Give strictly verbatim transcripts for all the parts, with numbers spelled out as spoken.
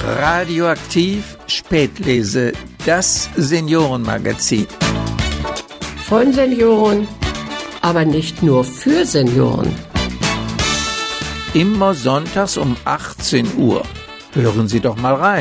Radioaktiv Spätlese, das Seniorenmagazin. Von Senioren, aber nicht nur für Senioren. Immer sonntags um achtzehn Uhr. Hören Sie doch mal rein.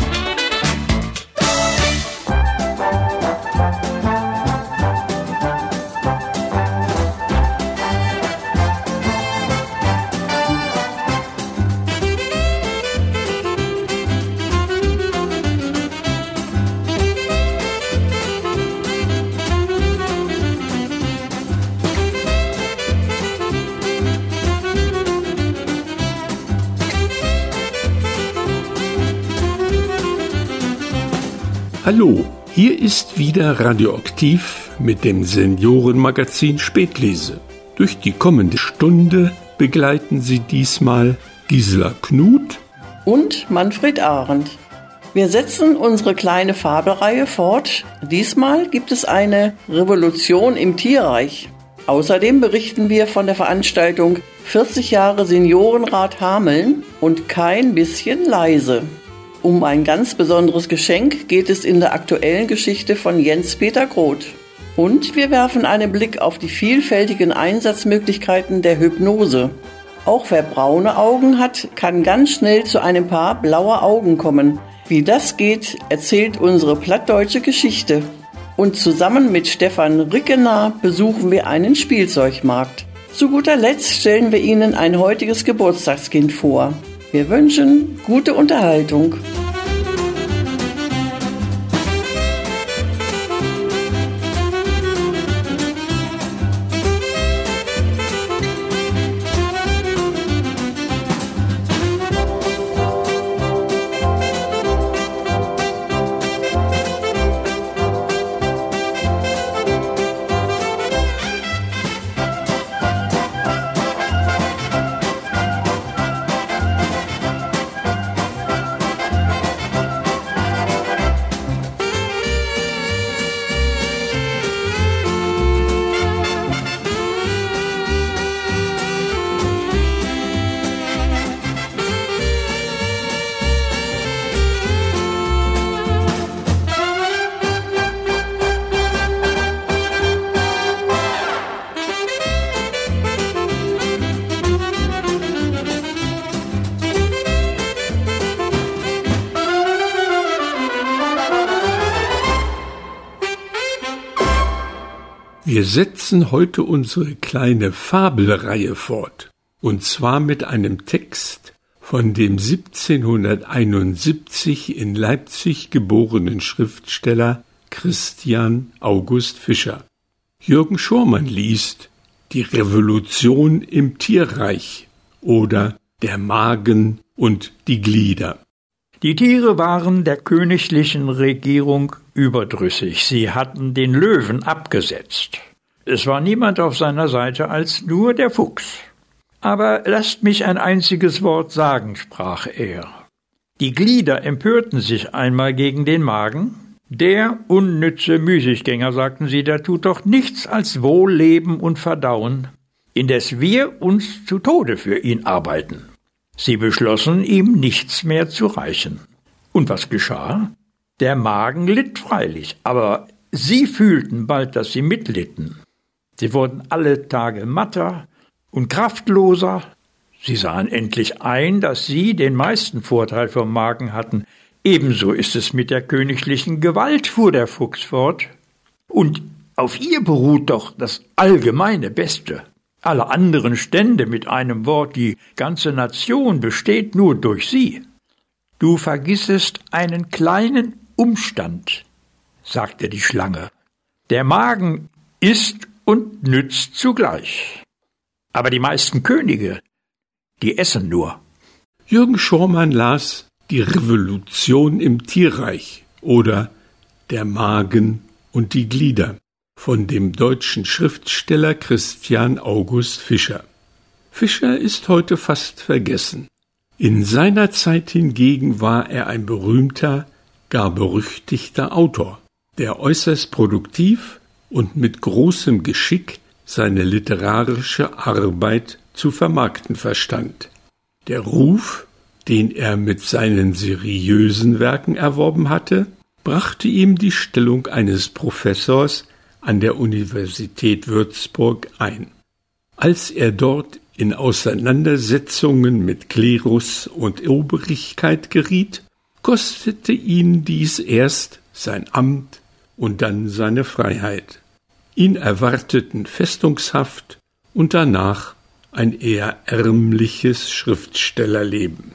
Hallo, hier ist wieder Radioaktiv mit dem Seniorenmagazin Spätlese. Durch die kommende Stunde begleiten Sie diesmal Gisela Knut und Manfred Arendt. Wir setzen unsere kleine Fabelreihe fort. Diesmal gibt es eine Revolution im Tierreich. Außerdem berichten wir von der Veranstaltung vierzig Jahre Seniorenrat Hameln und kein bisschen leise. Um ein ganz besonderes Geschenk geht es in der aktuellen Geschichte von Jens-Peter Groth. Und wir werfen einen Blick auf die vielfältigen Einsatzmöglichkeiten der Hypnose. Auch wer braune Augen hat, kann ganz schnell zu einem Paar blauer Augen kommen. Wie das geht, erzählt unsere plattdeutsche Geschichte. Und zusammen mit Stefan Rickenaar besuchen wir einen Spielzeugmarkt. Zu guter Letzt stellen wir Ihnen ein heutiges Geburtstagskind vor. Wir wünschen gute Unterhaltung. Wir setzen heute unsere kleine Fabelreihe fort, und zwar mit einem Text von dem siebzehnhunderteinundsiebzig in Leipzig geborenen Schriftsteller Christian August Fischer. Jürgen Schormann liest Die Revolution im Tierreich oder Der Magen und die Glieder. Die Tiere waren der königlichen Regierung überdrüssig. Sie hatten den Löwen abgesetzt. Es war niemand auf seiner Seite als nur der Fuchs. Aber lasst mich ein einziges Wort sagen, sprach er. Die Glieder empörten sich einmal gegen den Magen. Der unnütze Müßiggänger, sagten sie, der tut doch nichts als wohl leben und verdauen, indes wir uns zu Tode für ihn arbeiten. Sie beschlossen, ihm nichts mehr zu reichen. Und was geschah? Der Magen litt freilich, aber sie fühlten bald, dass sie mitlitten. Sie wurden alle Tage matter und kraftloser. Sie sahen endlich ein, dass sie den meisten Vorteil vom Magen hatten. Ebenso ist es mit der königlichen Gewalt, fuhr der Fuchs fort. Und auf ihr beruht doch das allgemeine Beste. Alle anderen Stände, mit einem Wort, die ganze Nation besteht nur durch sie. Du vergissest einen kleinen Umstand, sagte die Schlange. Der Magen isst und nützt zugleich. Aber die meisten Könige, die essen nur. Jürgen Schormann las Die Revolution im Tierreich oder Der Magen und die Glieder von dem deutschen Schriftsteller Christian August Fischer. Fischer ist heute fast vergessen. In seiner Zeit hingegen war er ein berühmter, gar berüchtigter Autor, der äußerst produktiv und mit großem Geschick seine literarische Arbeit zu vermarkten verstand. Der Ruf den er mit seinen seriösen Werken erworben hatte, brachte ihm die Stellung eines Professors an der Universität Würzburg ein. Als er dort in Auseinandersetzungen mit Klerus und Obrigkeit geriet, kostete ihn dies erst sein Amt und dann seine Freiheit. Ihn erwarteten Festungshaft und danach ein eher ärmliches Schriftstellerleben.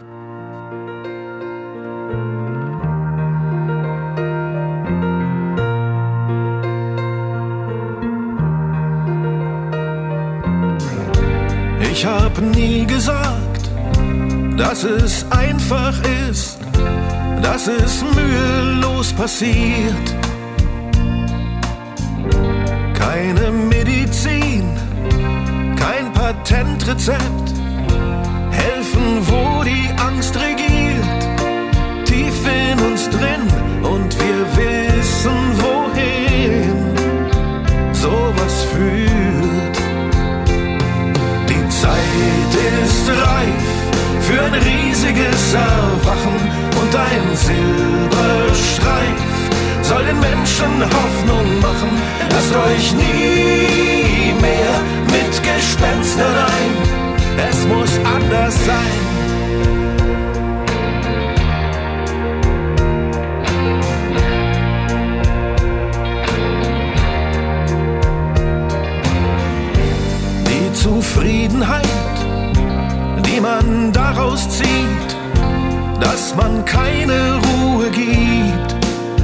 Ich hab nie gesagt, dass es einfach ist, dass es mühelos passiert. Keine Medizin, kein Patentrezept, helfen, wo die Angst regiert. Tief in uns drin und wir wissen, wohin sowas führt. Die Zeit ist reif für ein riesiges Erwachen und ein Silberstreif soll den Menschen Hoffnung machen. Lasst euch nie mehr mit Gespenstern ein, es muss anders sein. Die Zufriedenheit, die man daraus zieht, dass man keine Ruhe gibt,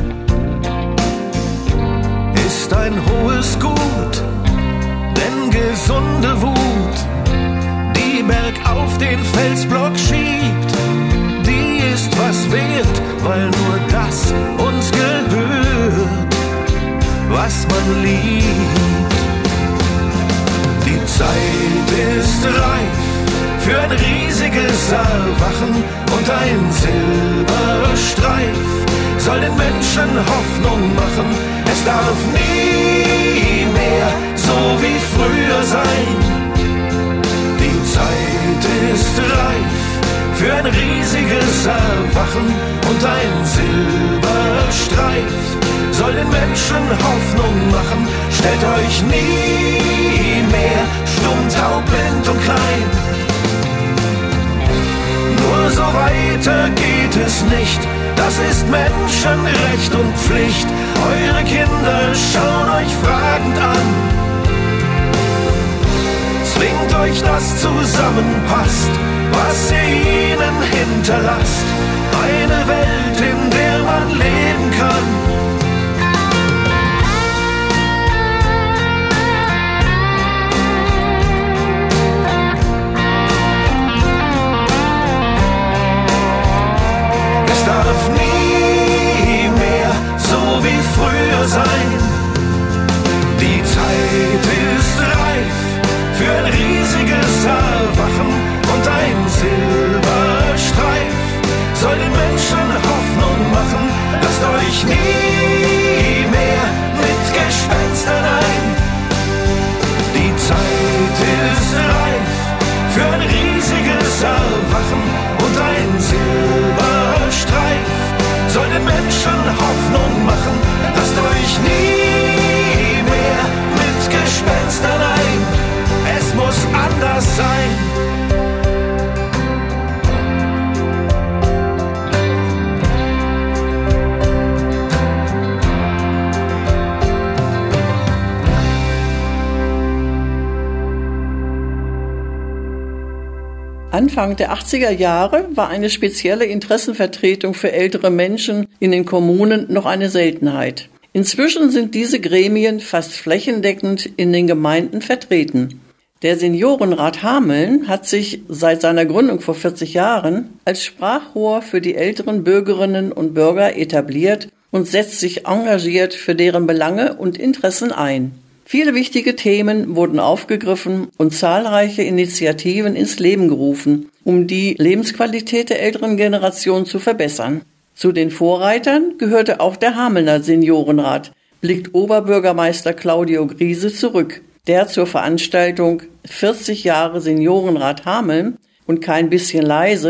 ist ein hohes Gut, denn gesunde Wut, die bergauf den Felsblock schiebt, die ist was wert, weil nur das uns gehört, was man liebt. Die Zeit ist reif für ein riesiges Erwachen und ein Silberstreif soll den Menschen Hoffnung machen. Es darf nie mehr so wie früher sein. Die Zeit ist reif für ein riesiges Erwachen und ein Silberstreif soll den Menschen Hoffnung machen. Stellt euch nie mehr stumm, taub, blind und klein. Nur so weiter geht es nicht, das ist Menschenrecht und Pflicht. Eure Kinder schauen euch fragend an. Zwingt euch, das zusammenpasst, was ihr ihnen hinterlasst. Eine Welt, in der man leben kann. Es darf nie mehr so wie früher sein. Die Zeit ist reif für ein riesiges Erwachen und ein Silberstreif soll den Menschen Hoffnung machen. Lasst euch nie mehr mit Gespenstern ein. Die Zeit ist reif für ein riesiges Erwachen und ein Silberstreif soll den Menschen Hoffnung machen. Lasst euch nie mehr mit Gespenstern ein. Es muss anders sein. Anfang der achtziger Jahre war eine spezielle Interessenvertretung für ältere Menschen in den Kommunen noch eine Seltenheit. Inzwischen sind diese Gremien fast flächendeckend in den Gemeinden vertreten. Der Seniorenrat Hameln hat sich seit seiner Gründung vor vierzig Jahren als Sprachrohr für die älteren Bürgerinnen und Bürger etabliert und setzt sich engagiert für deren Belange und Interessen ein. Viele wichtige Themen wurden aufgegriffen und zahlreiche Initiativen ins Leben gerufen, um die Lebensqualität der älteren Generation zu verbessern. Zu den Vorreitern gehörte auch der Hamelner Seniorenrat, blickt Oberbürgermeister Claudio Griese zurück, der zur Veranstaltung vierzig Jahre Seniorenrat Hameln und kein bisschen leise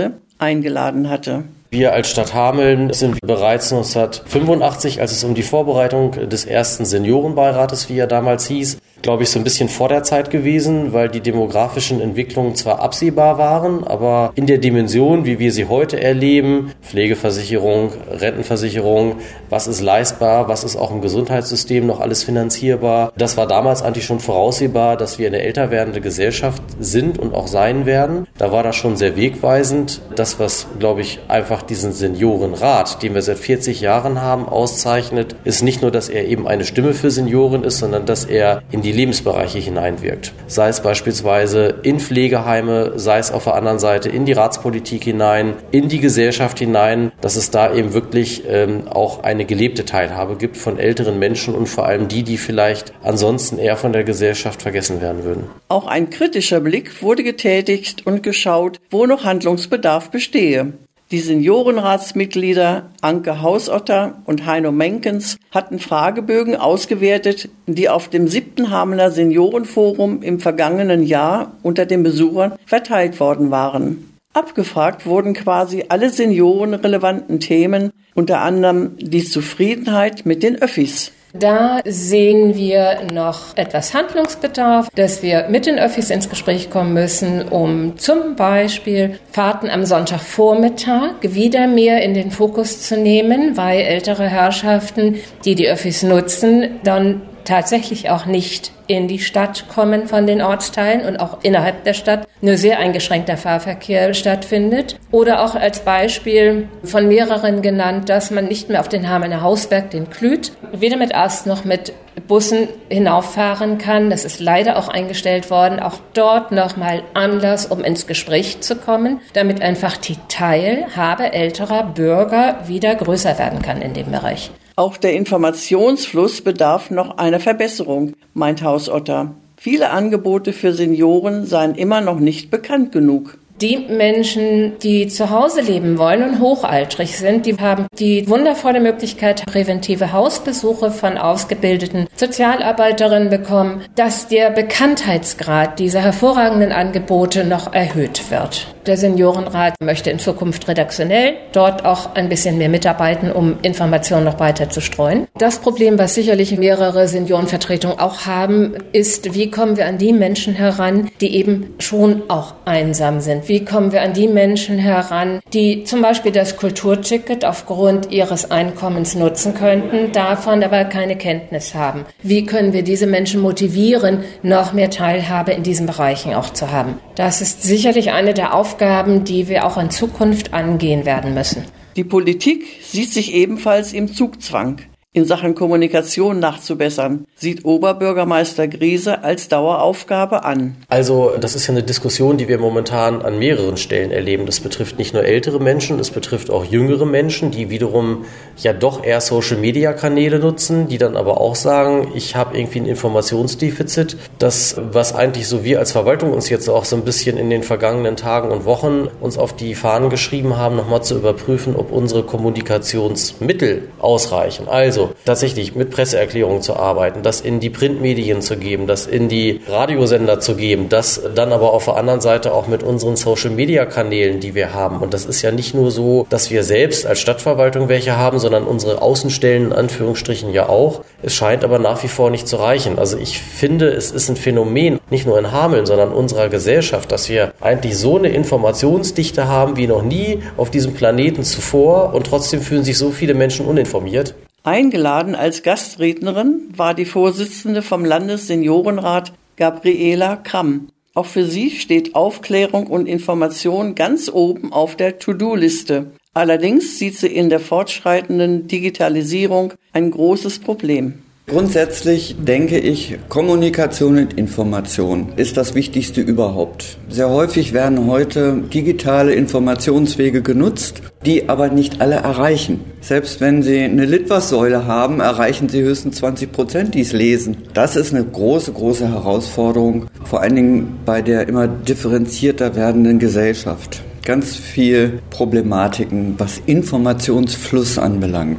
eingeladen hatte. Wir als Stadt Hameln sind bereits neunzehnhundertfünfundachtzig, als es um die Vorbereitung des ersten Seniorenbeirates, wie er damals hieß, glaube ich, so ein bisschen vor der Zeit gewesen, weil die demografischen Entwicklungen zwar absehbar waren, aber in der Dimension, wie wir sie heute erleben, Pflegeversicherung, Rentenversicherung, was ist leistbar, was ist auch im Gesundheitssystem noch alles finanzierbar, das war damals eigentlich schon voraussehbar, dass wir eine älter werdende Gesellschaft sind und auch sein werden. Da war das schon sehr wegweisend. Das, was, glaube ich, einfach diesen Seniorenrat, den wir seit vierzig Jahren haben, auszeichnet, ist nicht nur, dass er eben eine Stimme für Senioren ist, sondern dass er in die Lebensbereiche hineinwirkt. Sei es beispielsweise in Pflegeheime, sei es auf der anderen Seite in die Ratspolitik hinein, in die Gesellschaft hinein, dass es da eben wirklich ähm, auch eine gelebte Teilhabe gibt von älteren Menschen und vor allem die, die vielleicht ansonsten eher von der Gesellschaft vergessen werden würden. Auch ein kritischer Blick wurde getätigt und geschaut, wo noch Handlungsbedarf bestehe. Die Seniorenratsmitglieder Anke Hausotter und Heino Menkens hatten Fragebögen ausgewertet, die auf dem siebten Hamelner Seniorenforum im vergangenen Jahr unter den Besuchern verteilt worden waren. Abgefragt wurden quasi alle seniorenrelevanten Themen, unter anderem die Zufriedenheit mit den Öffis. Da sehen wir noch etwas Handlungsbedarf, dass wir mit den Öffis ins Gespräch kommen müssen, um zum Beispiel Fahrten am Sonntagvormittag wieder mehr in den Fokus zu nehmen, weil ältere Herrschaften, die die Öffis nutzen, dann tatsächlich auch nicht in die Stadt kommen von den Ortsteilen und auch innerhalb der Stadt nur sehr eingeschränkter Fahrverkehr stattfindet. Oder auch als Beispiel von mehreren genannt, dass man nicht mehr auf den Hamelner Hausberg, den Klüt, weder mit Ast noch mit Bussen hinauffahren kann. Das ist leider auch eingestellt worden. Auch dort nochmal Anlass, um ins Gespräch zu kommen, damit einfach die Teilhabe älterer Bürger wieder größer werden kann in dem Bereich. Auch der Informationsfluss bedarf noch einer Verbesserung, meint Hausotter. Viele Angebote für Senioren seien immer noch nicht bekannt genug. Die Menschen, die zu Hause leben wollen und hochaltrig sind, die haben die wundervolle Möglichkeit, präventive Hausbesuche von ausgebildeten Sozialarbeiterinnen bekommen, dass der Bekanntheitsgrad dieser hervorragenden Angebote noch erhöht wird. Der Seniorenrat möchte in Zukunft redaktionell dort auch ein bisschen mehr mitarbeiten, um Informationen noch weiter zu streuen. Das Problem, was sicherlich mehrere Seniorenvertretungen auch haben, ist, wie kommen wir an die Menschen heran, die eben schon auch einsam sind? Wie kommen wir an die Menschen heran, die zum Beispiel das Kulturticket aufgrund ihres Einkommens nutzen könnten, davon aber keine Kenntnis haben? Wie können wir diese Menschen motivieren, noch mehr Teilhabe in diesen Bereichen auch zu haben? Das ist sicherlich eine der Aufgaben, die wir auch in Zukunft angehen werden müssen. Die Politik sieht sich ebenfalls im Zugzwang. In Sachen Kommunikation nachzubessern, sieht Oberbürgermeister Griese als Daueraufgabe an. Also das ist ja eine Diskussion, die wir momentan an mehreren Stellen erleben. Das betrifft nicht nur ältere Menschen, es betrifft auch jüngere Menschen, die wiederum ja doch eher Social-Media-Kanäle nutzen, die dann aber auch sagen, ich habe irgendwie ein Informationsdefizit. Das, was eigentlich so wir als Verwaltung uns jetzt auch so ein bisschen in den vergangenen Tagen und Wochen uns auf die Fahnen geschrieben haben, nochmal zu überprüfen, ob unsere Kommunikationsmittel ausreichen. Also tatsächlich mit Presseerklärungen zu arbeiten, das in die Printmedien zu geben, das in die Radiosender zu geben, das dann aber auf der anderen Seite auch mit unseren Social-Media-Kanälen, die wir haben. Und das ist ja nicht nur so, dass wir selbst als Stadtverwaltung welche haben, sondern unsere Außenstellen in Anführungsstrichen ja auch. Es scheint aber nach wie vor nicht zu reichen. Also ich finde, es ist ein Phänomen, nicht nur in Hameln, sondern unserer Gesellschaft, dass wir eigentlich so eine Informationsdichte haben wie noch nie auf diesem Planeten zuvor und trotzdem fühlen sich so viele Menschen uninformiert. Eingeladen als Gastrednerin war die Vorsitzende vom Landesseniorenrat Gabriela Kramm. Auch für sie steht Aufklärung und Information ganz oben auf der To-Do-Liste. Allerdings sieht sie in der fortschreitenden Digitalisierung ein großes Problem. Grundsätzlich denke ich, Kommunikation und Information ist das Wichtigste überhaupt. Sehr häufig werden heute digitale Informationswege genutzt, die aber nicht alle erreichen. Selbst wenn Sie eine Litfaßsäule haben, erreichen Sie höchstens zwanzig Prozent, die es lesen. Das ist eine große, große Herausforderung, vor allen Dingen bei der immer differenzierter werdenden Gesellschaft. Ganz viel Problematiken, was Informationsfluss anbelangt.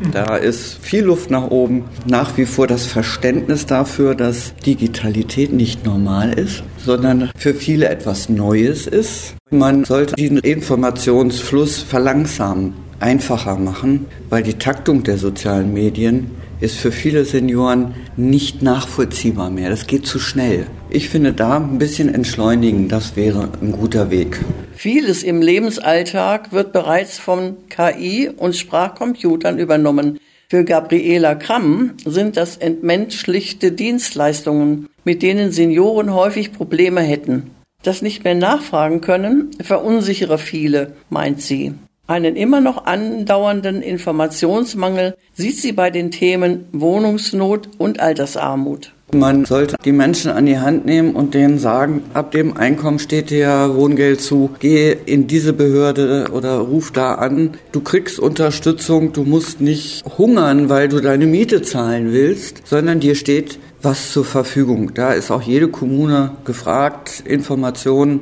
Da ist viel Luft nach oben. Nach wie vor das Verständnis dafür, dass Digitalität nicht normal ist, sondern für viele etwas Neues ist. Man sollte den Informationsfluss verlangsamen, einfacher machen, weil die Taktung der sozialen Medien ist für viele Senioren nicht nachvollziehbar mehr. Das geht zu schnell. Ich finde, da ein bisschen entschleunigen, das wäre ein guter Weg. Vieles im Lebensalltag wird bereits von K I und Sprachcomputern übernommen. Für Gabriela Kramm sind das entmenschlichte Dienstleistungen, mit denen Senioren häufig Probleme hätten. Das nicht mehr nachfragen können, verunsichere viele, meint sie. Einen immer noch andauernden Informationsmangel sieht sie bei den Themen Wohnungsnot und Altersarmut. Man sollte die Menschen an die Hand nehmen und denen sagen, ab dem Einkommen steht dir Wohngeld zu, geh in diese Behörde oder ruf da an. Du kriegst Unterstützung, du musst nicht hungern, weil du deine Miete zahlen willst, sondern dir steht was zur Verfügung. Da ist auch jede Kommune gefragt, Informationen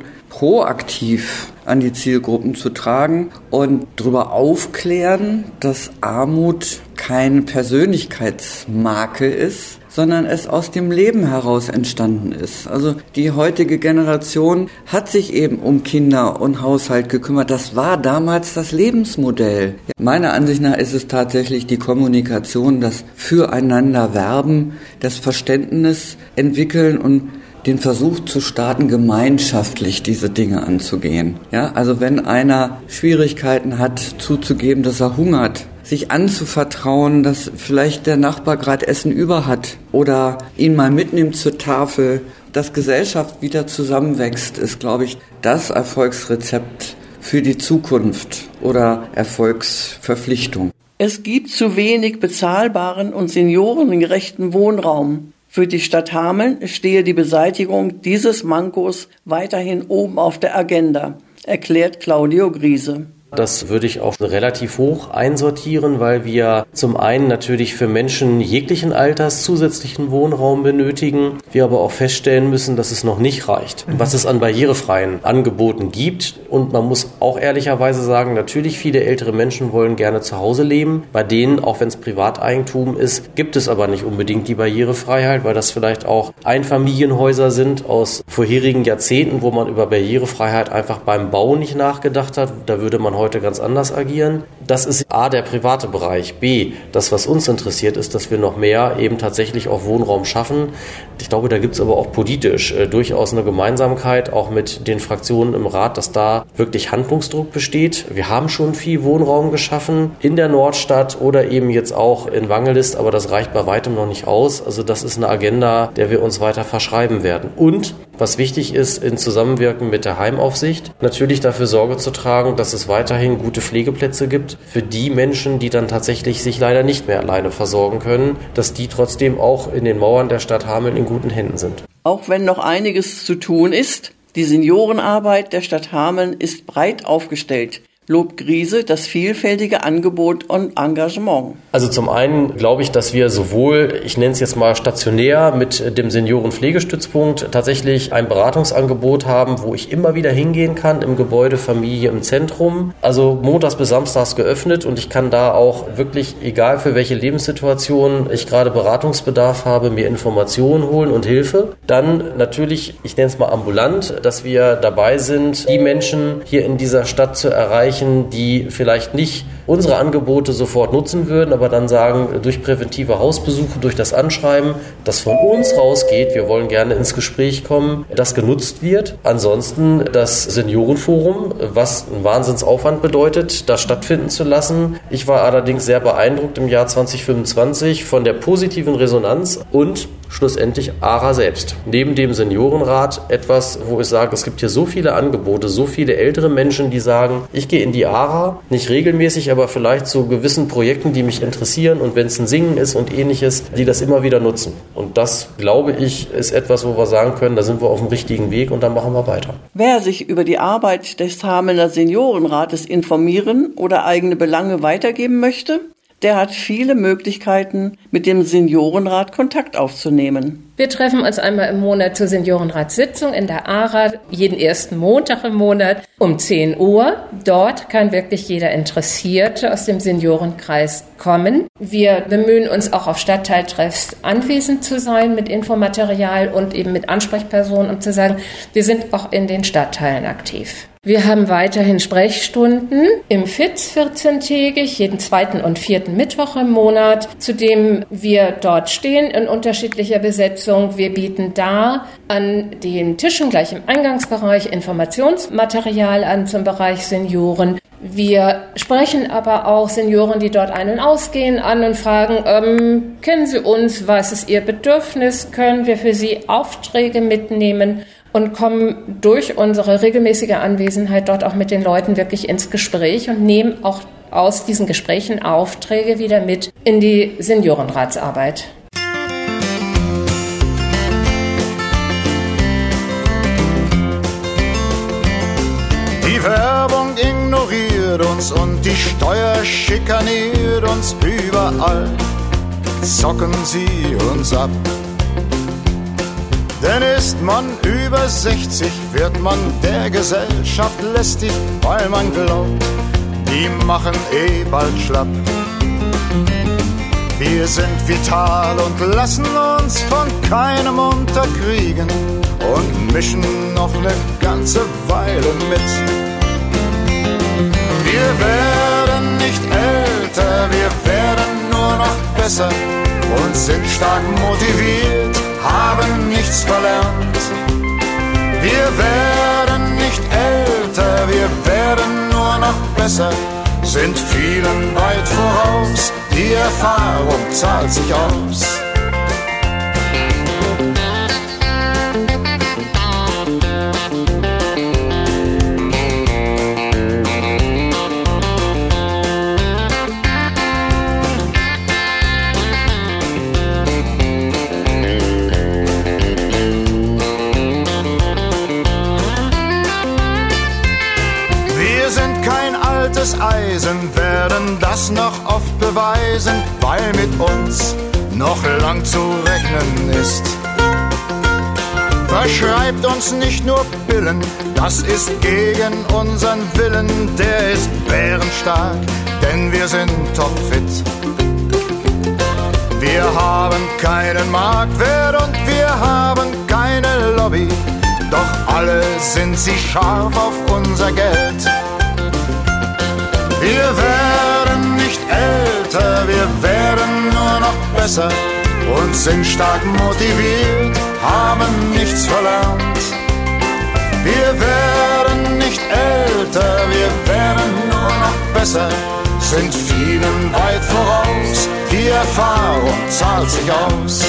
proaktiv an die Zielgruppen zu tragen und darüber aufklären, dass Armut kein Persönlichkeitsmakel ist, sondern es aus dem Leben heraus entstanden ist. Also die heutige Generation hat sich eben um Kinder und Haushalt gekümmert. Das war damals das Lebensmodell. Meiner Ansicht nach ist es tatsächlich die Kommunikation, das Füreinander werben, das Verständnis entwickeln und den Versuch zu starten, gemeinschaftlich diese Dinge anzugehen. Ja, also wenn einer Schwierigkeiten hat, zuzugeben, dass er hungert, sich anzuvertrauen, dass vielleicht der Nachbar gerade Essen über hat oder ihn mal mitnimmt zur Tafel, dass Gesellschaft wieder zusammenwächst, ist, glaube ich, das Erfolgsrezept für die Zukunft oder Erfolgsverpflichtung. Es gibt zu wenig bezahlbaren und seniorengerechten Wohnraum. Für die Stadt Hameln stehe die Beseitigung dieses Mankos weiterhin oben auf der Agenda, erklärt Claudio Griese. Das würde ich auch relativ hoch einsortieren, weil wir zum einen natürlich für Menschen jeglichen Alters zusätzlichen Wohnraum benötigen, wir aber auch feststellen müssen, dass es noch nicht reicht, was es an barrierefreien Angeboten gibt. Und man muss auch ehrlicherweise sagen, natürlich viele ältere Menschen wollen gerne zu Hause leben. Bei denen, auch wenn es Privateigentum ist, gibt es aber nicht unbedingt die Barrierefreiheit, weil das vielleicht auch Einfamilienhäuser sind aus vorherigen Jahrzehnten, wo man über Barrierefreiheit einfach beim Bau nicht nachgedacht hat. Da würde man heute ganz anders agieren. Das ist A, der private Bereich. B, das, was uns interessiert, ist, dass wir noch mehr eben tatsächlich auch Wohnraum schaffen. Ich glaube, da gibt es aber auch politisch äh, durchaus eine Gemeinsamkeit, auch mit den Fraktionen im Rat, dass da wirklich Handlungsdruck besteht. Wir haben schon viel Wohnraum geschaffen in der Nordstadt oder eben jetzt auch in Wangelist, aber das reicht bei weitem noch nicht aus. Also das ist eine Agenda, der wir uns weiter verschreiben werden. Und was wichtig ist, in Zusammenwirken mit der Heimaufsicht, natürlich dafür Sorge zu tragen, dass es weiterhin gute Pflegeplätze gibt für die Menschen, die dann tatsächlich sich leider nicht mehr alleine versorgen können, dass die trotzdem auch in den Mauern der Stadt Hameln in guten Händen sind. Auch wenn noch einiges zu tun ist, die Seniorenarbeit der Stadt Hameln ist breit aufgestellt. Lobt Griese das vielfältige Angebot und Engagement. Also zum einen glaube ich, dass wir sowohl, ich nenne es jetzt mal stationär mit dem Seniorenpflegestützpunkt, tatsächlich ein Beratungsangebot haben, wo ich immer wieder hingehen kann im Gebäude Familie im Zentrum. Also montags bis samstags geöffnet und ich kann da auch wirklich, egal für welche Lebenssituation ich gerade Beratungsbedarf habe, mir Informationen holen und Hilfe. Dann natürlich, ich nenne es mal ambulant, dass wir dabei sind, die Menschen hier in dieser Stadt zu erreichen, die vielleicht nicht unsere Angebote sofort nutzen würden, aber dann sagen, durch präventive Hausbesuche, durch das Anschreiben, das von uns rausgeht, wir wollen gerne ins Gespräch kommen, das genutzt wird. Ansonsten das Seniorenforum, was einen Wahnsinnsaufwand bedeutet, das stattfinden zu lassen. Ich war allerdings sehr beeindruckt im Jahr zwanzig fünfundzwanzig von der positiven Resonanz und schlussendlich A R A selbst. Neben dem Seniorenrat etwas, wo ich sage, es gibt hier so viele Angebote, so viele ältere Menschen, die sagen, ich gehe in die A R A, nicht regelmäßig, aber vielleicht zu gewissen Projekten, die mich interessieren und wenn es ein Singen ist und ähnliches, die das immer wieder nutzen. Und das, glaube ich, ist etwas, wo wir sagen können, da sind wir auf dem richtigen Weg und dann machen wir weiter. Wer sich über die Arbeit des Hamelner Seniorenrates informieren oder eigene Belange weitergeben möchte, der hat viele Möglichkeiten, mit dem Seniorenrat Kontakt aufzunehmen. Wir treffen uns einmal im Monat zur Seniorenratssitzung in der A R A, jeden ersten Montag im Monat um zehn Uhr. Dort kann wirklich jeder Interessierte aus dem Seniorenkreis kommen. Wir bemühen uns auch auf Stadtteiltreffs anwesend zu sein mit Infomaterial und eben mit Ansprechpersonen, um zu sagen, wir sind auch in den Stadtteilen aktiv. Wir haben weiterhin Sprechstunden im F I Z vierzehntägig, jeden zweiten und vierten Mittwoch im Monat, zu dem wir dort stehen in unterschiedlicher Besetzung. Wir bieten da an den Tischen gleich im Eingangsbereich Informationsmaterial an zum Bereich Senioren. Wir sprechen aber auch Senioren, die dort ein- und ausgehen, an und fragen, ähm, kennen Sie uns, was ist Ihr Bedürfnis, können wir für Sie Aufträge mitnehmen und kommen durch unsere regelmäßige Anwesenheit dort auch mit den Leuten wirklich ins Gespräch und nehmen auch aus diesen Gesprächen Aufträge wieder mit in die Seniorenratsarbeit. Die Werbung ignoriert uns und die Steuer schikaniert uns überall. Zocken sie uns ab. Denn ist man über sechzig, wird man der Gesellschaft lästig, weil man glaubt, die machen eh bald schlapp. Wir sind vital und lassen uns von keinem unterkriegen und mischen noch eine ganze Weile mit. Wir werden nicht älter, wir werden nur noch besser und sind stark motiviert, haben nichts verlernt. Wir werden nicht älter, wir werden nur noch besser, sind vielen weit voraus, die Erfahrung zahlt sich aus. Eisen werden das noch oft beweisen, weil mit uns noch lang zu rechnen ist. Verschreibt uns nicht nur Pillen, das ist gegen unseren Willen, der ist bärenstark, denn wir sind topfit. Wir haben keinen Marktwert und wir haben keine Lobby, doch alle sind sie scharf auf unser Geld. Wir werden nicht älter, wir werden nur noch besser und sind stark motiviert, haben nichts verlernt. Wir werden nicht älter, wir werden nur noch besser, sind vielen weit voraus, die Erfahrung zahlt sich aus.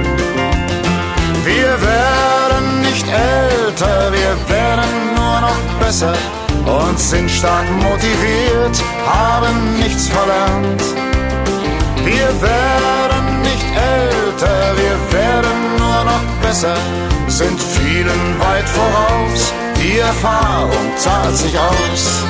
Wir werden nicht älter, wir werden nur noch besser und sind stark motiviert, haben nichts verlernt. Wir werden nicht älter, wir werden nur noch besser, sind vielen weit voraus, die Erfahrung zahlt sich aus.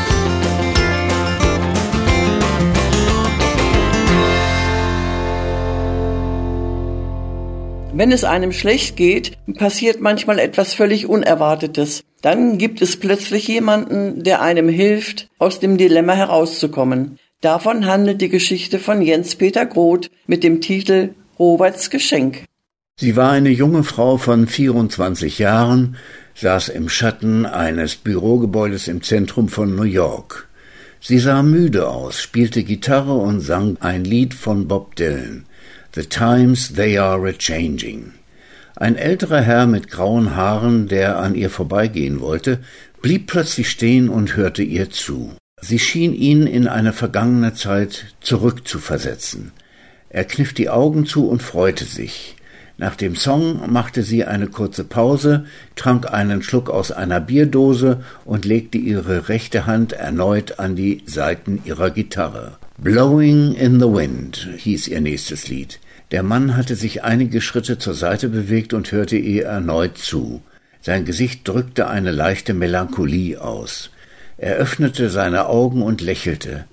Wenn es einem schlecht geht, passiert manchmal etwas völlig Unerwartetes. Dann gibt es plötzlich jemanden, der einem hilft, aus dem Dilemma herauszukommen. Davon handelt die Geschichte von Jens-Peter Groth mit dem Titel Roberts Geschenk. Sie war eine junge Frau von vierundzwanzig Jahren, saß im Schatten eines Bürogebäudes im Zentrum von New York. Sie sah müde aus, spielte Gitarre und sang ein Lied von Bob Dylan. The times they are a-changing. Ein älterer Herr mit grauen Haaren, der an ihr vorbeigehen wollte, blieb plötzlich stehen und hörte ihr zu. Sie schien ihn in eine vergangene Zeit zurückzuversetzen. Er kniff die Augen zu und freute sich. Nach dem Song machte sie eine kurze Pause, trank einen Schluck aus einer Bierdose und legte ihre rechte Hand erneut an die Saiten ihrer Gitarre. Blowing in the Wind hieß ihr nächstes Lied. Der Mann hatte sich einige Schritte zur Seite bewegt und hörte ihr erneut zu. Sein Gesicht drückte eine leichte Melancholie aus. Er öffnete seine Augen und lächelte.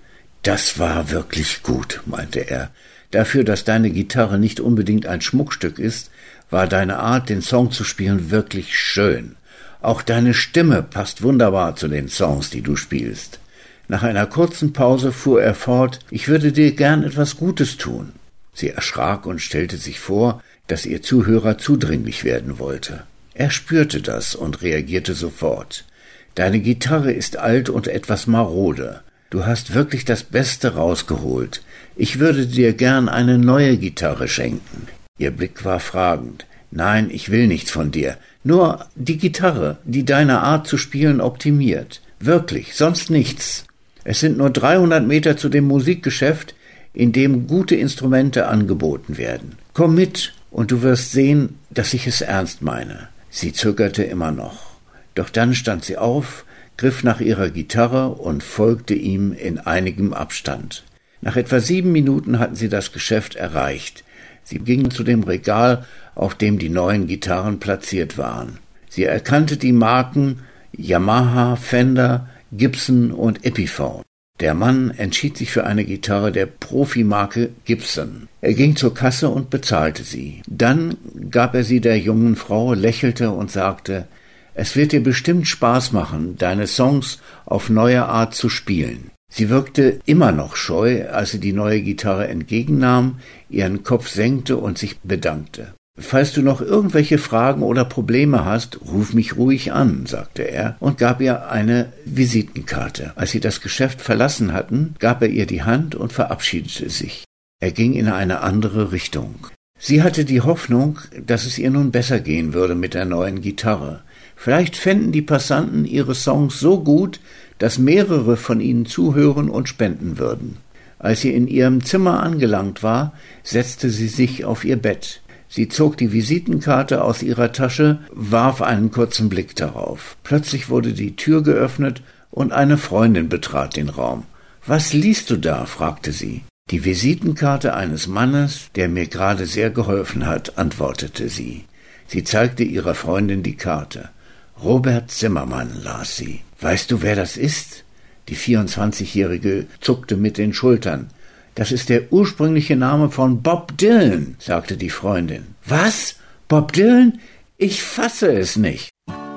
Das war wirklich gut, meinte er. Dafür, dass deine Gitarre nicht unbedingt ein Schmuckstück ist, war deine Art, den Song zu spielen, wirklich schön. Auch deine Stimme passt wunderbar zu den Songs, die du spielst. Nach einer kurzen Pause fuhr er fort, ich würde dir gern etwas Gutes tun. Sie erschrak und stellte sich vor, dass ihr Zuhörer zudringlich werden wollte. Er spürte das und reagierte sofort. Deine Gitarre ist alt und etwas marode. Du hast wirklich das Beste rausgeholt. Ich würde dir gern eine neue Gitarre schenken. Ihr Blick war fragend. Nein, ich will nichts von dir. Nur die Gitarre, die deine Art zu spielen optimiert. Wirklich, sonst nichts. Es sind nur dreihundert Meter zu dem Musikgeschäft, in dem gute Instrumente angeboten werden. Komm mit, und du wirst sehen, dass ich es ernst meine. Sie zögerte immer noch. Doch dann stand sie auf, griff nach ihrer Gitarre und folgte ihm in einigem Abstand. Nach etwa sieben Minuten hatten sie das Geschäft erreicht. Sie gingen zu dem Regal, auf dem die neuen Gitarren platziert waren. Sie erkannte die Marken Yamaha, Fender, Gibson und Epiphone. Der Mann entschied sich für eine Gitarre der Profimarke Gibson. Er ging zur Kasse und bezahlte sie. Dann gab er sie der jungen Frau, lächelte und sagte, es wird dir bestimmt Spaß machen, deine Songs auf neue Art zu spielen. Sie wirkte immer noch scheu, als sie die neue Gitarre entgegennahm, ihren Kopf senkte und sich bedankte. Falls du noch irgendwelche Fragen oder Probleme hast, ruf mich ruhig an, sagte er und gab ihr eine Visitenkarte. Als sie das Geschäft verlassen hatten, gab er ihr die Hand und verabschiedete sich. Er ging in eine andere Richtung. Sie hatte die Hoffnung, dass es ihr nun besser gehen würde mit der neuen Gitarre. Vielleicht fänden die Passanten ihre Songs so gut, dass mehrere von ihnen zuhören und spenden würden. Als sie in ihrem Zimmer angelangt war, setzte sie sich auf ihr Bett. Sie zog die Visitenkarte aus ihrer Tasche, warf einen kurzen Blick darauf. Plötzlich wurde die Tür geöffnet und eine Freundin betrat den Raum. »Was liest du da?« fragte sie. »Die Visitenkarte eines Mannes, der mir gerade sehr geholfen hat«, antwortete sie. Sie zeigte ihrer Freundin die Karte. »Robert Zimmermann«, las sie. »Weißt du, wer das ist?« Die vierundzwanzigjährige zuckte mit den Schultern. »Das ist der ursprüngliche Name von Bob Dylan«, sagte die Freundin. »Was? Bob Dylan? Ich fasse es nicht.«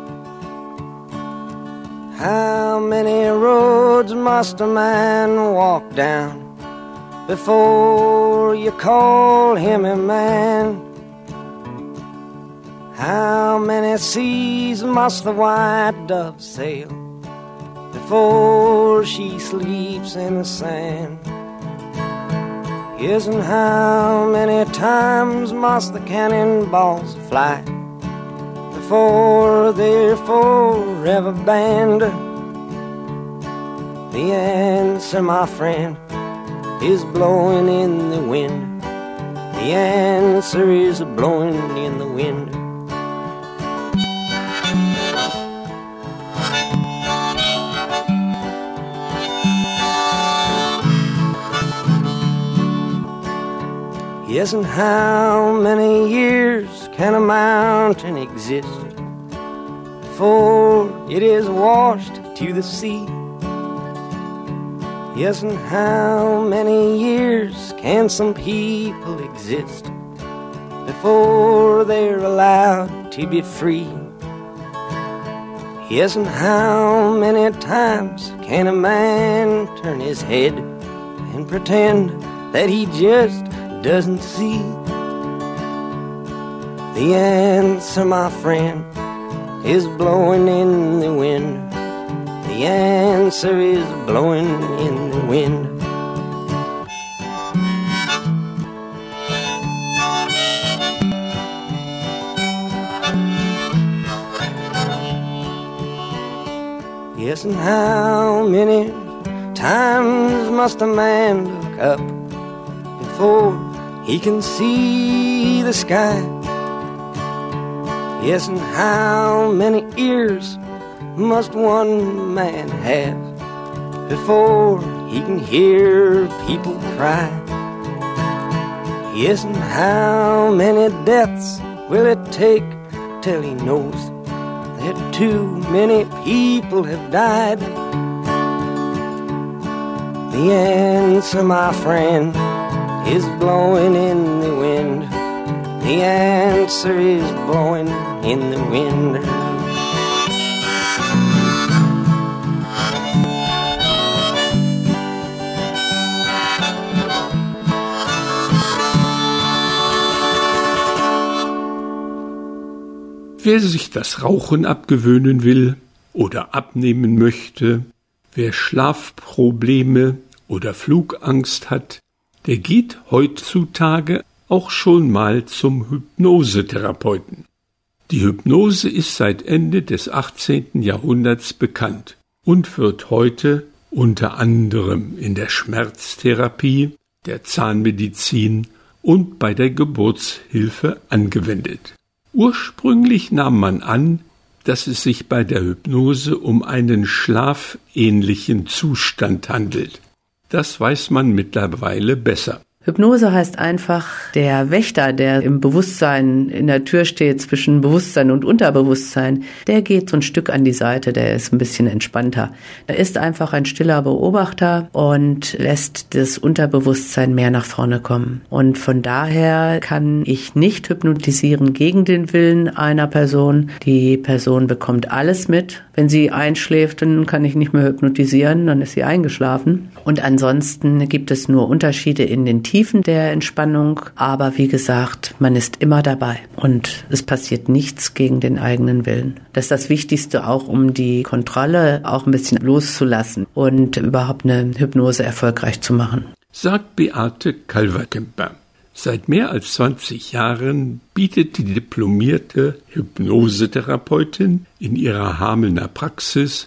How many roads must a man walk down before you call him a man? How many seas must the white dove sail before she sleeps in the sand? Yes, and how many times must the cannonballs fly before they're forever banned? The answer, my friend, is blowing in the wind. The answer is blowing in the wind. Yes, and how many years can a mountain exist before it is washed to the sea? Yes, and how many years can some people exist before they're allowed to be free? Yes, and how many times can a man turn his head and pretend that he just doesn't see? The answer, my friend, is blowing in the wind. The answer is blowing in the wind. Yes, and how many times must a man look up before he can see the sky? Yes, and how many ears must one man have before he can hear people cry? Yes, and how many deaths will it take till he knows that too many people have died? The answer, my friend, is blowing in the wind. The answer is blowing in the wind. Wer sich das Rauchen abgewöhnen will oder abnehmen möchte, wer Schlafprobleme oder Flugangst hat, der geht heutzutage auch schon mal zum Hypnosetherapeuten. Die Hypnose ist seit Ende des achtzehnten Jahrhunderts bekannt und wird heute unter anderem in der Schmerztherapie, der Zahnmedizin und bei der Geburtshilfe angewendet. Ursprünglich nahm man an, dass es sich bei der Hypnose um einen schlafähnlichen Zustand handelt. Das weiß man mittlerweile besser. Hypnose heißt einfach, der Wächter, der im Bewusstsein in der Tür steht zwischen Bewusstsein und Unterbewusstsein, der geht so ein Stück an die Seite, der ist ein bisschen entspannter. Er ist einfach ein stiller Beobachter und lässt das Unterbewusstsein mehr nach vorne kommen. Und von daher kann ich nicht hypnotisieren gegen den Willen einer Person. Die Person bekommt alles mit. Wenn sie einschläft, dann kann ich nicht mehr hypnotisieren, dann ist sie eingeschlafen. Und ansonsten gibt es nur Unterschiede in den Tiefen der Entspannung, aber wie gesagt, man ist immer dabei und es passiert nichts gegen den eigenen Willen. Das ist das Wichtigste auch, um die Kontrolle auch ein bisschen loszulassen und überhaupt eine Hypnose erfolgreich zu machen. Sagt Beate Kalverkemper. Seit mehr als zwanzig Jahren bietet die diplomierte Hypnosetherapeutin in ihrer Hamelner Praxis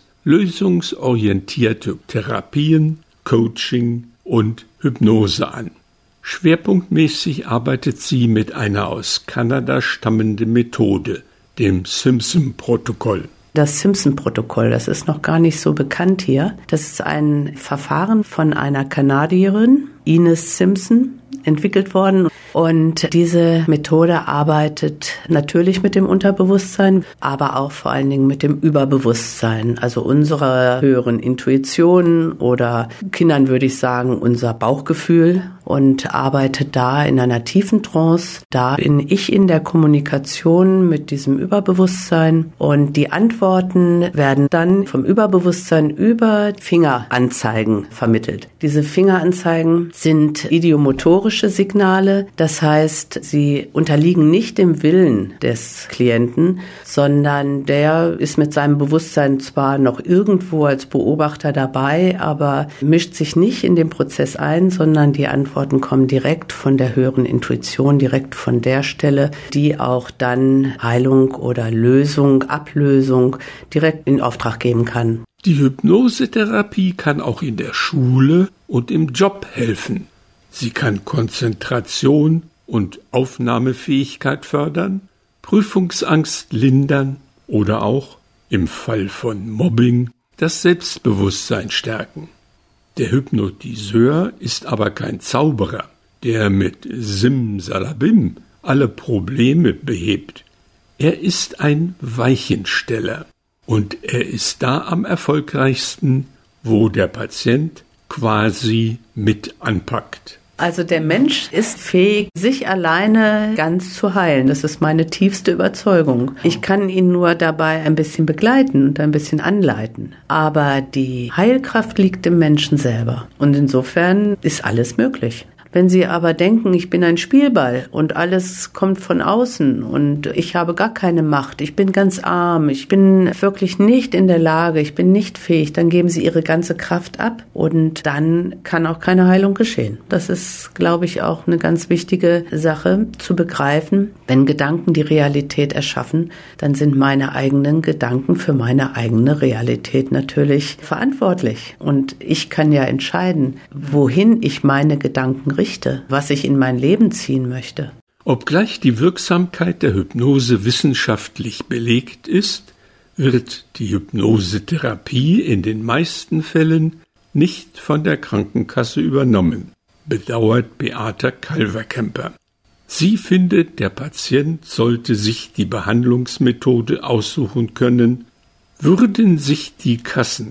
lösungsorientierte Therapien, Coaching und Hypnose an. Schwerpunktmäßig arbeitet sie mit einer aus Kanada stammenden Methode, dem Simpson-Protokoll. Das Simpson-Protokoll, das ist noch gar nicht so bekannt hier. Das ist ein Verfahren von einer Kanadierin, Ines Simpson, entwickelt worden. Und diese Methode arbeitet natürlich mit dem Unterbewusstsein, aber auch vor allen Dingen mit dem Überbewusstsein, also unserer höheren Intuition oder Kindern würde ich sagen, unser Bauchgefühl, und arbeitet da in einer tiefen Trance. Da bin ich in der Kommunikation mit diesem Überbewusstsein und die Antworten werden dann vom Überbewusstsein über Fingeranzeigen vermittelt. Diese Fingeranzeigen sind idiomotorische Signale, das heißt, sie unterliegen nicht dem Willen des Klienten, sondern der ist mit seinem Bewusstsein zwar noch irgendwo als Beobachter dabei, aber mischt sich nicht in den Prozess ein, sondern die Antworten kommen direkt von der höheren Intuition, direkt von der Stelle, die auch dann Heilung oder Lösung, Ablösung direkt in Auftrag geben kann. Die Hypnosetherapie kann auch in der Schule und im Job helfen. Sie kann Konzentration und Aufnahmefähigkeit fördern, Prüfungsangst lindern oder auch, im Fall von Mobbing, das Selbstbewusstsein stärken. Der Hypnotiseur ist aber kein Zauberer, der mit Simsalabim alle Probleme behebt. Er ist ein Weichensteller und er ist da am erfolgreichsten, wo der Patient quasi mit anpackt. Also der Mensch ist fähig, sich alleine ganz zu heilen. Das ist meine tiefste Überzeugung. Ich kann ihn nur dabei ein bisschen begleiten und ein bisschen anleiten. Aber die Heilkraft liegt im Menschen selber. Und insofern ist alles möglich. Wenn Sie aber denken, ich bin ein Spielball und alles kommt von außen und ich habe gar keine Macht, ich bin ganz arm, ich bin wirklich nicht in der Lage, ich bin nicht fähig, dann geben Sie Ihre ganze Kraft ab und dann kann auch keine Heilung geschehen. Das ist, glaube ich, auch eine ganz wichtige Sache zu begreifen. Wenn Gedanken die Realität erschaffen, dann sind meine eigenen Gedanken für meine eigene Realität natürlich verantwortlich. Und ich kann ja entscheiden, wohin ich meine Gedanken richte. Was ich in mein Leben ziehen möchte. Obgleich die Wirksamkeit der Hypnose wissenschaftlich belegt ist, wird die Hypnosetherapie in den meisten Fällen nicht von der Krankenkasse übernommen, bedauert Beate Kalverkemper. Sie findet, der Patient sollte sich die Behandlungsmethode aussuchen können. Würden sich die Kassen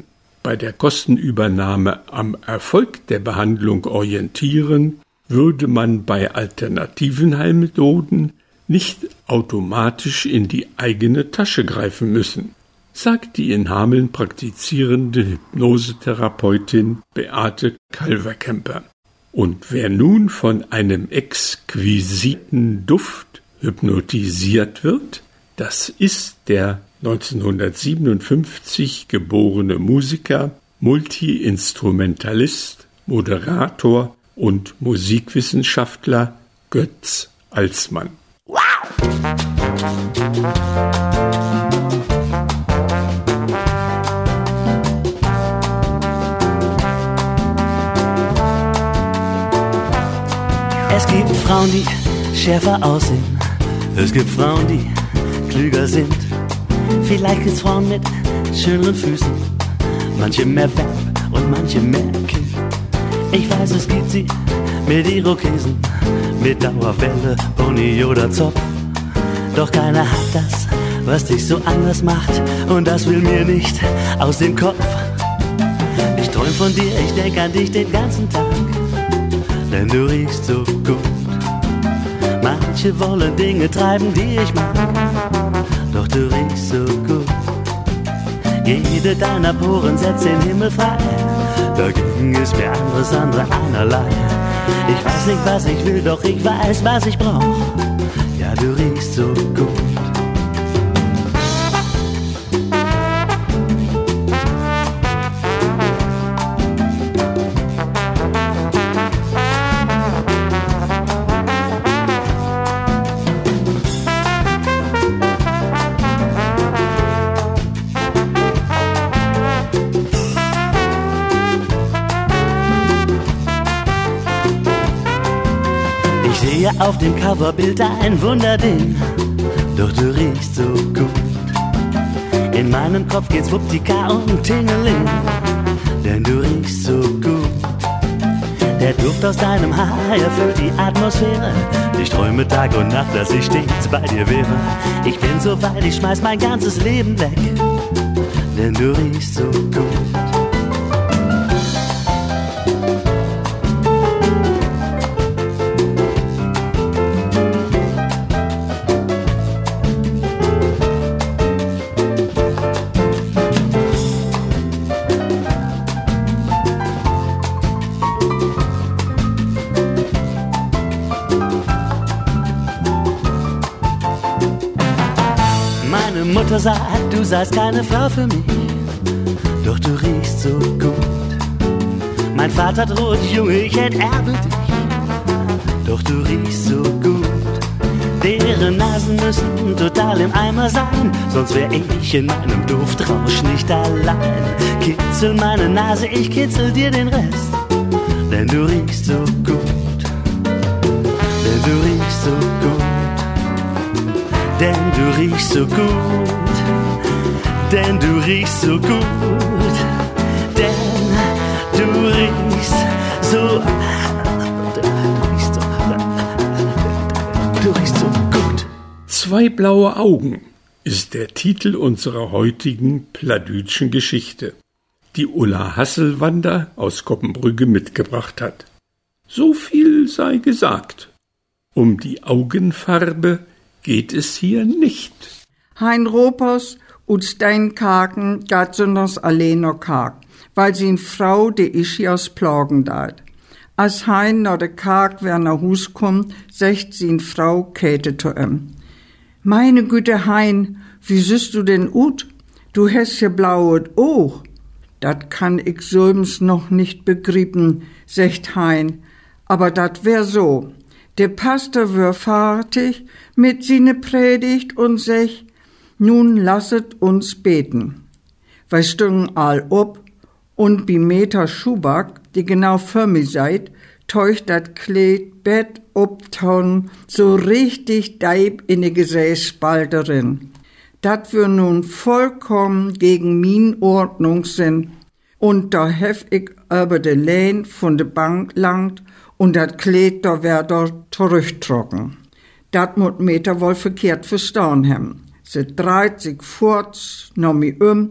bei der Kostenübernahme am Erfolg der Behandlung orientieren, würde man bei alternativen Heilmethoden nicht automatisch in die eigene Tasche greifen müssen, sagt die in Hameln praktizierende Hypnosetherapeutin Beate Kalverkemper. Und wer nun von einem exquisiten Duft hypnotisiert wird, das ist der neunzehnhundertsiebenundfünfzig geborene Musiker, Multiinstrumentalist, Moderator und Musikwissenschaftler Götz Alsmann. Wow! Es gibt Frauen, die schärfer aussehen. Es gibt Frauen, die klüger sind. Vielleicht gibt's Frauen mit schöneren Füßen. Manche mehr Verb und manche mehr Kind. Ich weiß, es gibt sie mit Irokesen, mit Dauerwelle, Pony oder Zopf. Doch keiner hat das, was dich so anders macht. Und das will mir nicht aus dem Kopf. Ich träum von dir, ich denk an dich den ganzen Tag. Denn du riechst so gut. Manche wollen Dinge treiben, die ich mag. Doch du riechst so gut. Jede deiner Poren setzt den Himmel frei. Dagegen ist mir anderes andere einerlei. Ich weiß nicht, was ich will, doch ich weiß, was ich brauch. Ja, du riechst so gut. Auf dem Coverbild ein Wunderding, doch du riechst so gut. In meinem Kopf geht's wuppdika und Tingeling, denn du riechst so gut. Der Duft aus deinem Haar erfüllt die Atmosphäre. Ich träume Tag und Nacht, dass ich stets bei dir wäre. Ich bin so weit, ich schmeiß mein ganzes Leben weg, denn du riechst so gut. Mutter sagt, du seist keine Frau für mich, doch du riechst so gut. Mein Vater droht, Junge, ich enterbe dich, doch du riechst so gut. Deren Nasen müssen total im Eimer sein, sonst wär ich in meinem Duftrausch nicht allein. Kitzel meine Nase, ich kitzel dir den Rest, denn du riechst so gut, denn du riechst so gut. Denn du riechst so gut, denn du riechst so gut, denn du riechst so, du riechst so gut. Zwei blaue Augen ist der Titel unserer heutigen Pladütschen Geschichte, die Ulla Hasselwander aus Koppenbrügge mitgebracht hat. So viel sei gesagt. Um die Augenfarbe geht es hier nicht. Hein Ropers und Steinkaken gat sonders allein noch kak, weil sie in Frau de Ischi aus Plagen dat. Als Hein nach de Kak wer nach Hus kommt, secht sie in Frau Käthe zu ihm. Meine Güte, Hein, wie siehst du denn ut? Du hast ja blauet Oog. Dat kann ich selbst noch nicht begrieben, secht Hein. Aber dat wär so. Der Pastor wär fertig mit seine Predigt und sech, nun lasset uns beten. Wir stüngen all ob und bi Meta Schuback, die genau für mich seid, teucht dat Kleid Bett obtauen, so richtig deib in die Gesäßspalterin. Dat wir nun vollkommen gegen min Ordnung sind. Und da hef ich über de Lehn von de Bank langt und dat Kleid da wär da zurücktrocken. Dat mut Meta wohl verkehrt verstanden haben. Sie dreht sich fort, noch mi um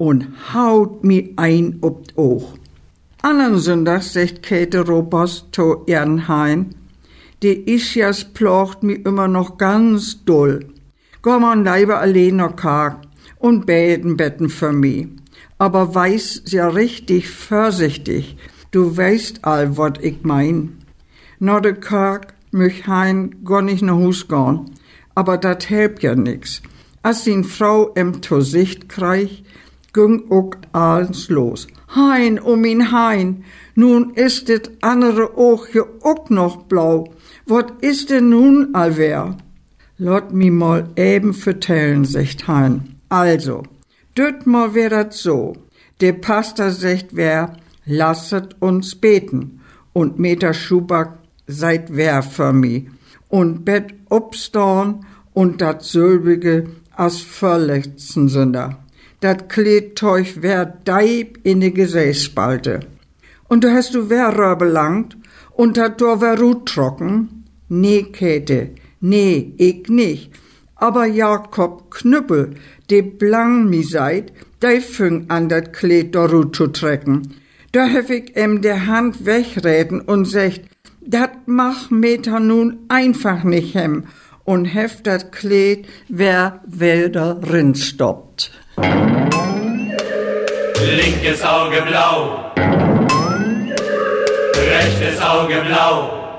und haut mi ein ob d Oog. Anderen Sonntag sagt Käthe Ropers to Ernhain, die Ischias plocht mi immer noch ganz doll. Geh man lieber allein noch Karg und beten betten für mi. Aber weiß ja richtig vorsichtig, du weißt all, wat ich mein. Na de Karg möch hein gar nicht nach Hus gehen, aber dat helpt ja nix. Als die Frau em to Sicht kreich, ging ook alles los. Hein, um min Hein, nun ist dit andere Oogje ook noch blau. Wat ist denn nun allwer? Lot mi mal eben vertellen, sagt Hein. Also, düt mal wär dat so. Der Pastor sagt wer, lasset uns beten. Und Meta Schuback seid wer für mi. Und Bett obstorn und dat Sülbige as verletzten Sünder. Dat Kleed teuch wer deib in de Gesäßspalte. Und da hast du wer röbelangt und dat Tor wer rut trocken? Nee, Käthe, nee, ich nicht. Aber Jakob Knüppel, de blang mi seid, de füng an dat Kleed do rut zu trecken. Da hef ich em de Hand wegreden und secht, dat mach Meta nun einfach nicht hem und hef dat Kleed wer Wälder rin stoppt. Linkes Auge blau, rechtes Auge blau.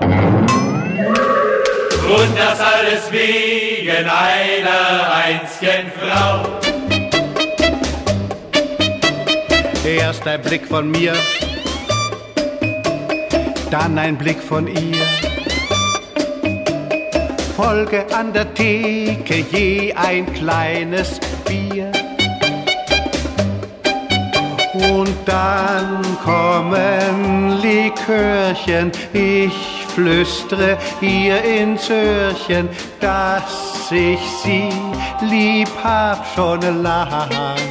Und das alles wegen einer einzigen Frau. Erst ein Blick von mir, dann ein Blick von ihr. Folge an der Theke je ein kleines Bier. Und dann kommen Likörchen, ich flüstere ihr ins Öhrchen, dass ich sie lieb hab schon lang.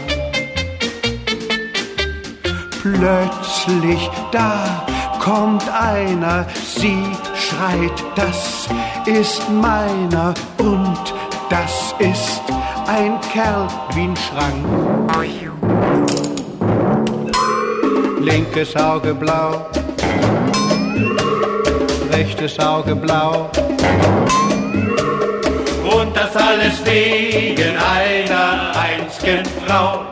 Plötzlich da kommt einer, sie schreit, das ist meiner und das ist ein Kerl wie ein Schrank. Linkes Auge blau, rechtes Auge blau. Und das alles wegen einer einzigen Frau.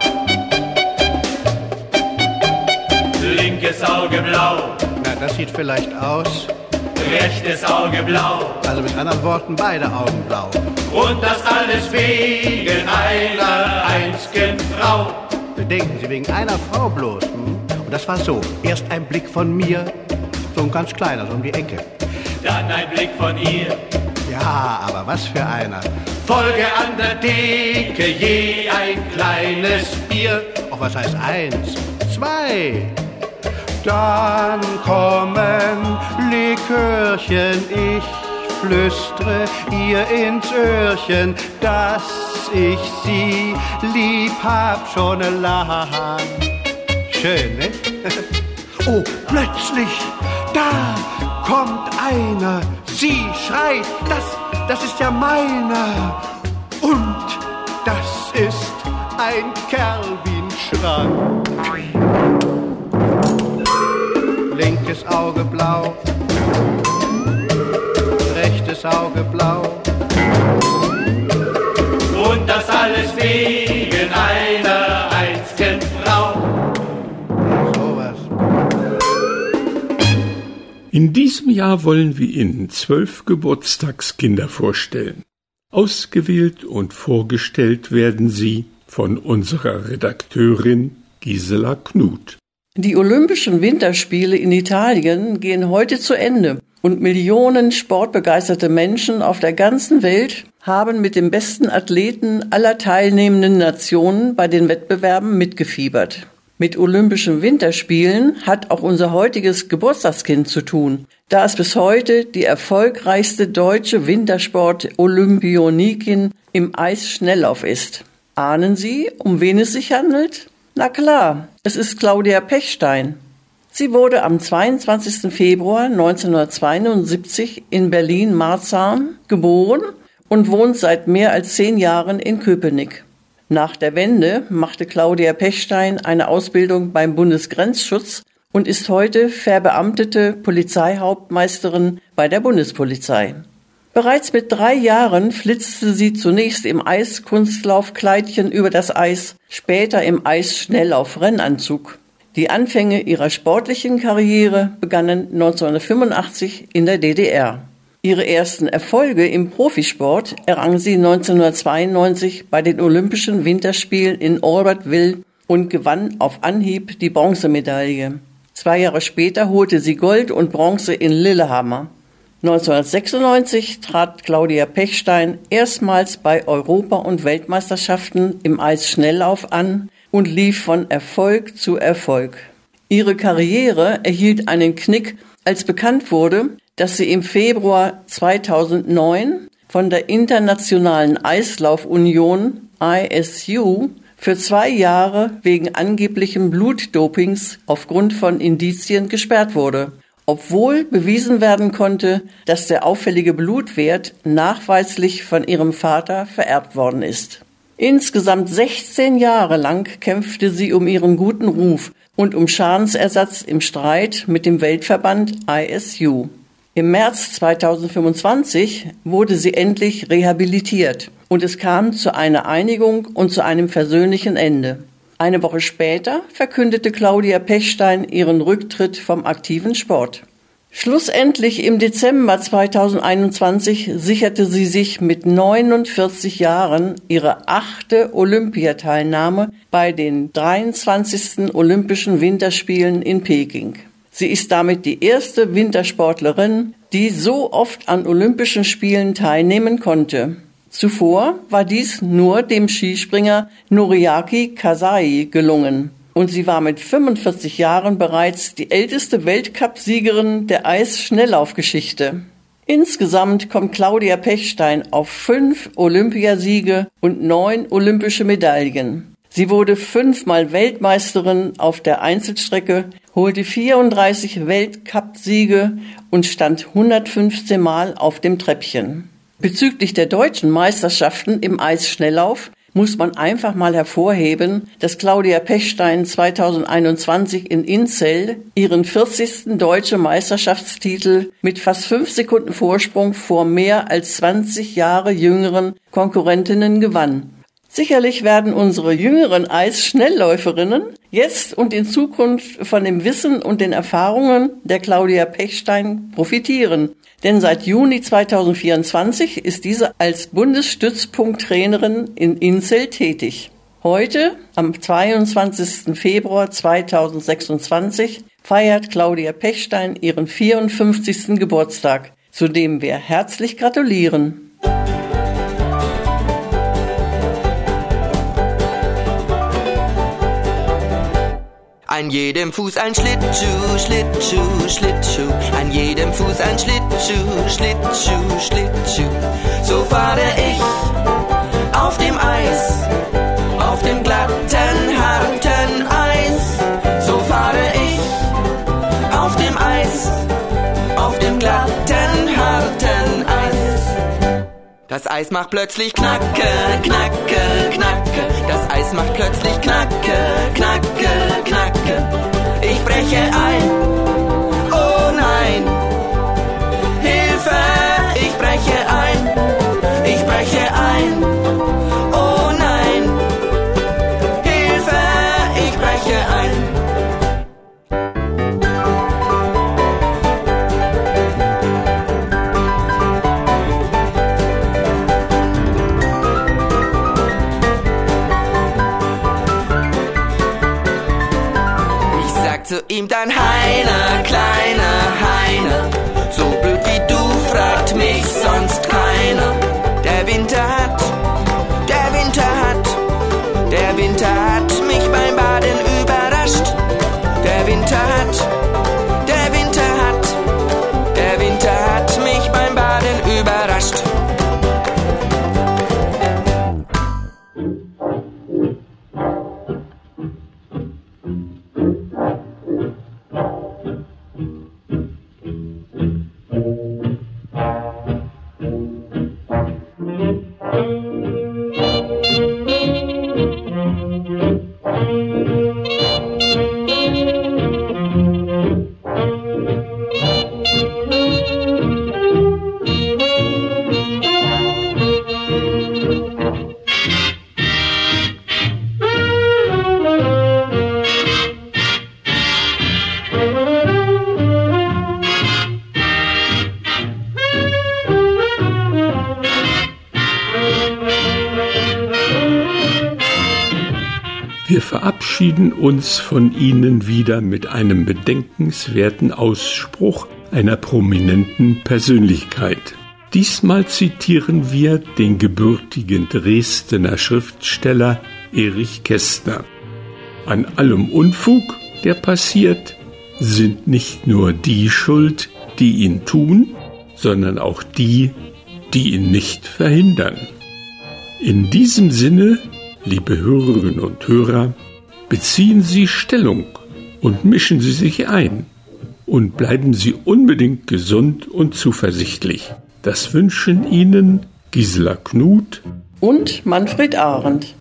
Linkes Auge blau. Na, das sieht vielleicht aus. Rechtes Auge blau. Also mit anderen Worten beide Augen blau. Und das alles wegen einer einzigen Frau. Bedenken Sie, wegen einer Frau bloß. Hm? Und das war so. Erst ein Blick von mir, so ein ganz kleiner, so um die Ecke. Dann ein Blick von ihr. Ja, aber was für einer. Folge an der Theke je ein kleines Bier. Och, was heißt eins? Zwei. Dann kommen Likörchen, ich flüstere ihr ins Öhrchen, dass ich sie lieb hab schon lang. Schön, ne? Oh, plötzlich, da kommt einer, sie schreit, das, das ist ja meiner. Und das ist ein Kerl wie ein Schrank. Linkes Auge blau, rechtes Auge blau. Und das alles wegen einer einzigen Frau. Sowas. In diesem Jahr wollen wir Ihnen zwölf Geburtstagskinder vorstellen. Ausgewählt und vorgestellt werden sie von unserer Redakteurin Gisela Knut. Die Olympischen Winterspiele in Italien gehen heute zu Ende und Millionen sportbegeisterte Menschen auf der ganzen Welt haben mit den besten Athleten aller teilnehmenden Nationen bei den Wettbewerben mitgefiebert. Mit Olympischen Winterspielen hat auch unser heutiges Geburtstagskind zu tun, da es bis heute die erfolgreichste deutsche Wintersport-Olympionikin im Eisschnelllauf ist. Ahnen Sie, um wen es sich handelt? Na klar, es ist Claudia Pechstein. Sie wurde am zweiundzwanzigsten Februar neunzehnhundertzweiundsiebzig in Berlin-Marzahn geboren und wohnt seit mehr als zehn Jahren in Köpenick. Nach der Wende machte Claudia Pechstein eine Ausbildung beim Bundesgrenzschutz und ist heute verbeamtete Polizeihauptmeisterin bei der Bundespolizei. Bereits mit drei Jahren flitzte sie zunächst im Eiskunstlaufkleidchen über das Eis, später im Eisschnelllauf-Rennanzug. Die Anfänge ihrer sportlichen Karriere begannen neunzehnhundertfünfundachtzig in der D D R. Ihre ersten Erfolge im Profisport errang sie neunzehnhundertzweiundneunzig bei den Olympischen Winterspielen in Albertville und gewann auf Anhieb die Bronzemedaille. Zwei Jahre später holte sie Gold und Bronze in Lillehammer. neunzehnhundertsechsundneunzig trat Claudia Pechstein erstmals bei Europa- und Weltmeisterschaften im Eisschnelllauf an und lief von Erfolg zu Erfolg. Ihre Karriere erhielt einen Knick, als bekannt wurde, dass sie im Februar zweitausendneun von der Internationalen Eislaufunion I S U für zwei Jahre wegen angeblichen Blutdopings aufgrund von Indizien gesperrt wurde, obwohl bewiesen werden konnte, dass der auffällige Blutwert nachweislich von ihrem Vater vererbt worden ist. Insgesamt sechzehn Jahre lang kämpfte sie um ihren guten Ruf und um Schadensersatz im Streit mit dem Weltverband I S U. Im März zweitausendfünfundzwanzig wurde sie endlich rehabilitiert und es kam zu einer Einigung und zu einem versöhnlichen Ende. Eine Woche später verkündete Claudia Pechstein ihren Rücktritt vom aktiven Sport. Schlussendlich im Dezember zweitausendeinundzwanzig sicherte sie sich mit neunundvierzig Jahren ihre achte Olympiateilnahme bei den dreiundzwanzigsten Olympischen Winterspielen in Peking. Sie ist damit die erste Wintersportlerin, die so oft an Olympischen Spielen teilnehmen konnte. Zuvor war dies nur dem Skispringer Noriaki Kasai gelungen. Und sie war mit fünfundvierzig Jahren bereits die älteste Weltcupsiegerin der Eisschnelllaufgeschichte. Insgesamt kommt Claudia Pechstein auf fünf Olympiasiege und neun olympische Medaillen. Sie wurde fünfmal Weltmeisterin auf der Einzelstrecke, holte vierunddreißig Weltcupsiege und stand hundertfünfzehn Mal auf dem Treppchen. Bezüglich der deutschen Meisterschaften im Eisschnelllauf muss man einfach mal hervorheben, dass Claudia Pechstein zweitausendeinundzwanzig in Inzell ihren vierzigsten deutschen Meisterschaftstitel mit fast fünf Sekunden Vorsprung vor mehr als zwanzig Jahre jüngeren Konkurrentinnen gewann. Sicherlich werden unsere jüngeren Eisschnellläuferinnen jetzt und in Zukunft von dem Wissen und den Erfahrungen der Claudia Pechstein profitieren. Denn seit Juni zweitausendvierundzwanzig ist diese als Bundesstützpunkttrainerin in Inzell tätig. Heute, am zweiundzwanzigsten Februar zweitausendsechsundzwanzig, feiert Claudia Pechstein ihren vierundfünfzigsten Geburtstag, zu dem wir herzlich gratulieren. An jedem Fuß ein Schlittschuh, Schlittschuh, Schlittschuh. An jedem Fuß ein Schlittschuh, Schlittschuh, Schlittschuh. So fahre ich auf dem Eis, auf dem glatten, harten Eis. So fahre ich auf dem Eis, auf dem glatten, harten Eis. Das Eis macht plötzlich Knacke, Knacke, Knacke. Das Eis macht plötzlich Knacke, Knacke, Knacke. Ich breche ein, oh nein. Hilfe, ich breche ein, ich breche ein, oh nein. Hilfe, ich breche ein. Zu ihm dann Heiner, kleiner Heiner, so blöd wie du fragt mich sonst keiner. Der Winter hat, der Winter hat, der Winter hat mich beim Baden überrascht. Der Winter hat, der Winter hat, der Winter hat mich beim Baden überrascht. Thank you. Wir verabschieden uns von Ihnen wieder mit einem bedenkenswerten Ausspruch einer prominenten Persönlichkeit. Diesmal zitieren wir den gebürtigen Dresdner Schriftsteller Erich Kästner. An allem Unfug, der passiert, sind nicht nur die schuld, die ihn tun, sondern auch die, die ihn nicht verhindern. In diesem Sinne, liebe Hörerinnen und Hörer, beziehen Sie Stellung und mischen Sie sich ein und bleiben Sie unbedingt gesund und zuversichtlich. Das wünschen Ihnen Gisela Knut und Manfred Arendt.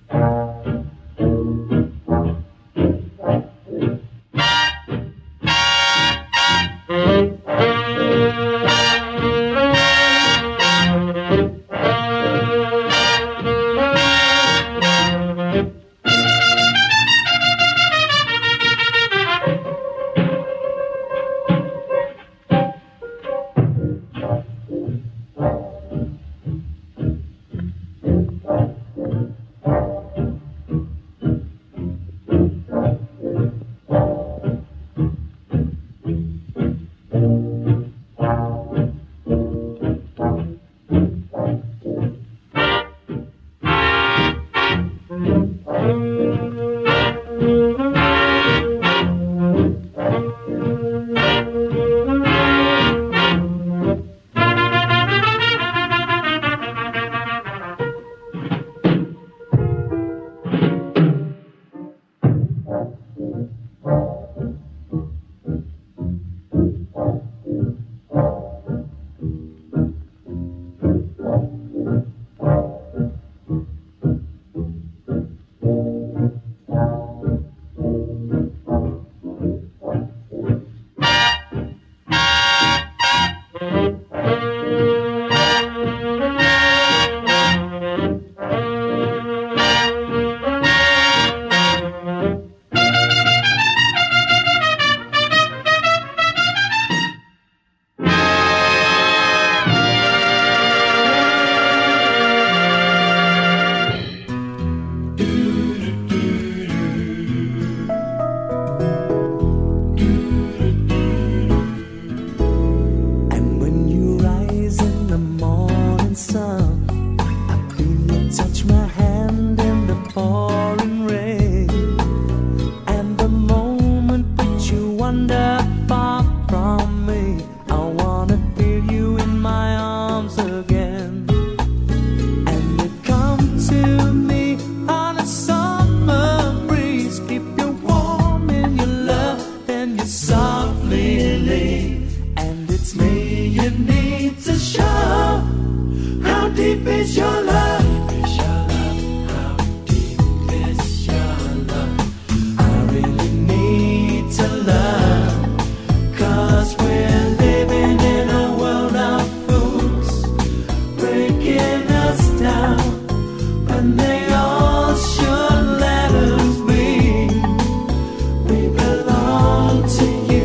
To you.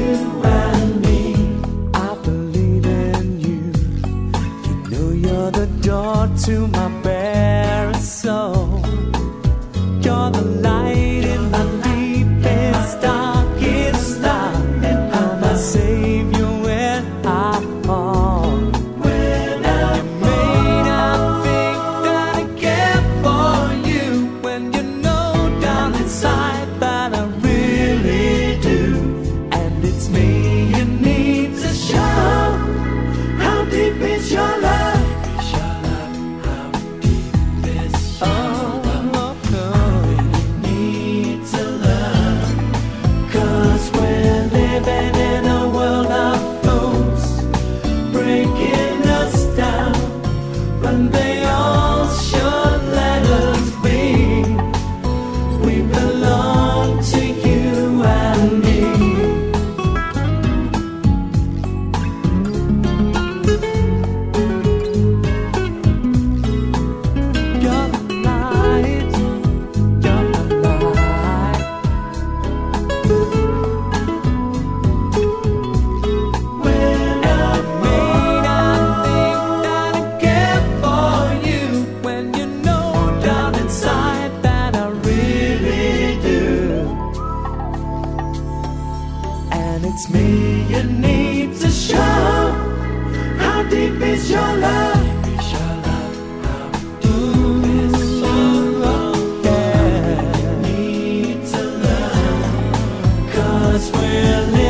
and it's me you need to show. How deep is your love? We're living